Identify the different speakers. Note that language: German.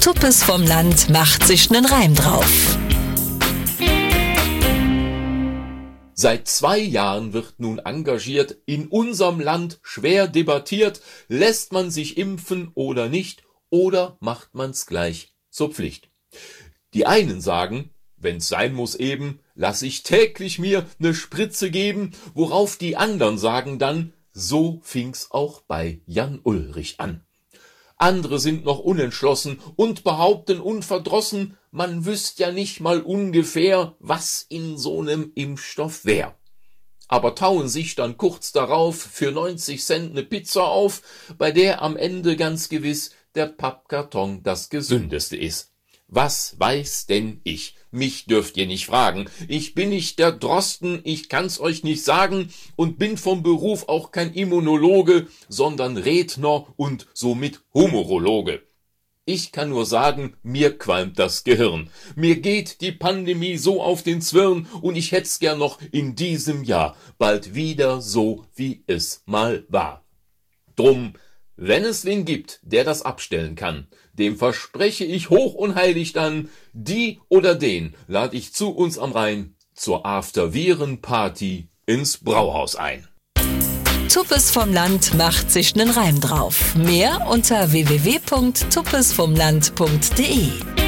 Speaker 1: Tuppes vom Land macht sich nen Reim drauf.
Speaker 2: Seit 2 Jahren wird nun engagiert, in unserem Land schwer debattiert, lässt man sich impfen oder nicht, oder macht man's gleich zur Pflicht. Die einen sagen, wenn's sein muss eben, lass ich täglich mir ne Spritze geben, worauf die anderen sagen dann, so fing's auch bei Jan Ulrich an. Andere sind noch unentschlossen und behaupten unverdrossen, man wüsst ja nicht mal ungefähr, was in so nem Impfstoff wär. Aber tauen sich dann kurz darauf für 90 Cent ne Pizza auf, bei der am Ende ganz gewiss der Pappkarton das gesündeste ist. Was weiß denn ich? Mich dürft ihr nicht fragen. Ich bin nicht der Drosten, ich kann's euch nicht sagen und bin vom Beruf auch kein Immunologe, sondern Redner und somit Humorologe. Ich kann nur sagen, mir qualmt das Gehirn. Mir geht die Pandemie so auf den Zwirn und ich hätt's gern noch in diesem Jahr bald wieder so, wie es mal war. Drum, wenn es wen gibt, der das abstellen kann, dem verspreche ich hoch und heilig dann, die oder den lad ich zu uns am Rhein zur After-Viren-Party ins Brauhaus ein.
Speaker 1: Tuppes vom Land macht sich nen Reim drauf. Mehr unter www.tuppesvomland.de.